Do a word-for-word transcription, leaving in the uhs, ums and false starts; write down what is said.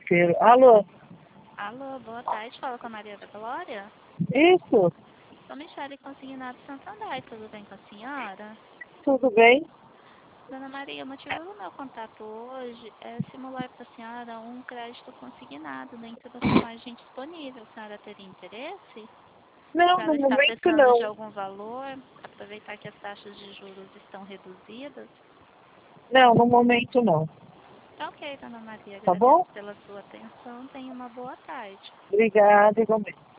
financeiro. Alô? Alô, boa tarde. Fala com a Maria da Glória. Isso? Sou Michele Consignado Santander. Tudo bem com a senhora? Tudo bem? Dona Maria, o motivo do meu contato hoje é simular para a senhora um crédito consignado dentro da sua margem disponível. A senhora teria interesse? A Não, no senhora está momento precisando de não. algum valor? Aproveitar que as taxas de juros estão reduzidas? Não, no momento não. Tá ok, Dona Maria. Tá Agradeço bom? pela sua atenção. Tenha uma boa tarde. Obrigada, igualmente.